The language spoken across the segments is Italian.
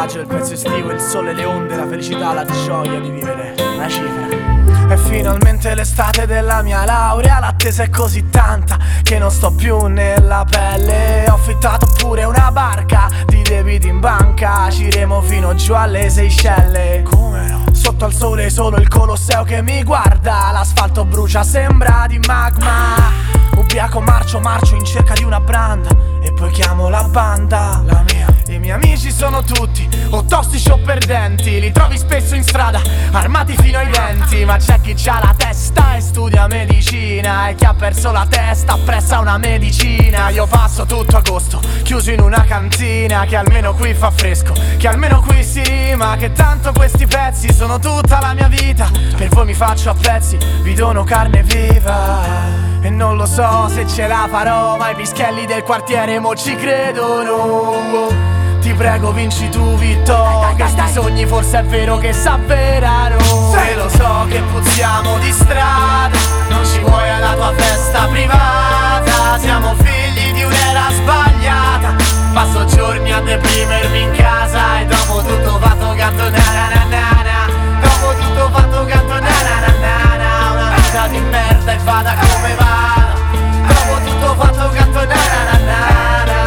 maggio, il pezzo estivo, il sole, le onde, la felicità, la gioia di vivere, la cifra. E finalmente l'estate della mia laurea, l'attesa è così tanta che non sto più nella pelle. Ho affittato pure una barca, di debiti in banca, ci remo fino giù alle Seychelles. Come no? Sotto al sole solo il Colosseo che mi guarda, l'asfalto brucia, sembra di magma. Ubriaco marcio in cerca di una branda e poi chiamo la banda, la mia. I miei amici sono tutti o tossici o perdenti, li trovi spesso in strada armati fino ai denti. Ma c'è chi c'ha la testa e studia medicina, e chi ha perso la testa apprezza una medicina. Io passo tutto agosto chiuso in una cantina, che almeno qui fa fresco, che almeno qui si rima, che tanto questi pezzi sono tutta la mia vita. Per voi mi faccio a pezzi, vi dono carne viva. E non lo so se ce la farò, ma i pischelli del quartiere mo ci credono. Ti prego vinci tu vittoria, che sti sogni forse è vero che s'avverano. Se lo so che puzziamo di strada, non ci vuoi alla tua festa privata. Siamo figli di un'era sbagliata, passo giorni a deprimermi in casa. E dopo tutto fatto canto na na na na na. Dopo tutto fatto canto na na na na na. Una vita di merda e vada come vada. Dopo tutto fatto canto na na na na na.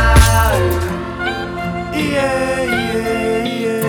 Yeah, yeah,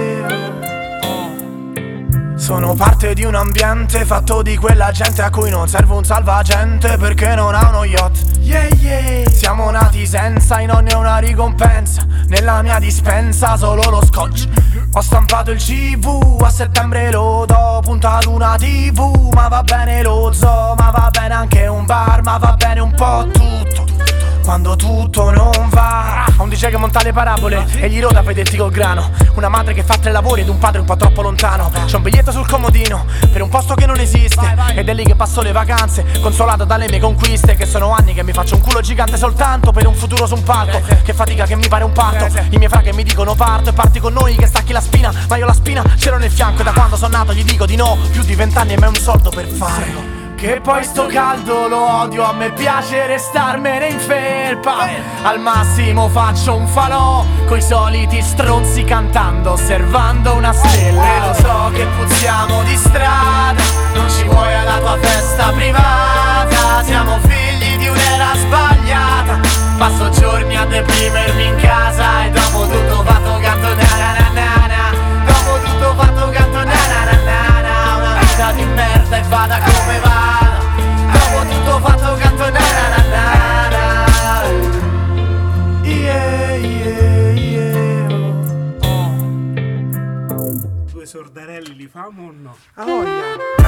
yeah. Sono parte di un ambiente fatto di quella gente a cui non serve un salvagente perché non ha uno yacht. Yeah, yeah. Siamo nati senza i nonni e una ricompensa, nella mia dispensa solo lo scotch. Ho stampato il CV, a settembre lo do, puntato una TV. Ma va bene lo zoo, ma va bene anche un bar, ma va bene un po' tutto quando tutto non va. Ho un DJ che monta le parabole e gli roda per detti col grano. Una madre che fa 3 lavori ed un padre un po' troppo lontano. C'è un biglietto sul comodino per un posto che non esiste, ed è lì che passo le vacanze, consolato dalle mie conquiste. Che sono anni che mi faccio un culo gigante soltanto per un futuro su un palco. Che fatica che mi pare un parto. I miei frati mi dicono parto e parti con noi che stacchi la spina, ma io la spina ce l'ho nel fianco. E da quando sono nato gli dico di no, più di 20 anni e mai un soldo per farlo. Che poi sto caldo lo odio, a me piace restarmene in felpa. Al massimo faccio un falò coi soliti stronzi cantando, osservando una stella. E lo so che puzziamo di strada, non ci vuoi alla tua festa privata. Siamo figli di un'era sbagliata, passo giorni a deprimermi in casa. E dopo tutto fatto canto na na na na na. Dopo tutto fatto canto na na na na na. Una vita di merda e vada come va. Dopo tutto fatto canto na na na na. Yeah, yeah, yeah. Due sordarelli li famo o no? Ah, voglia.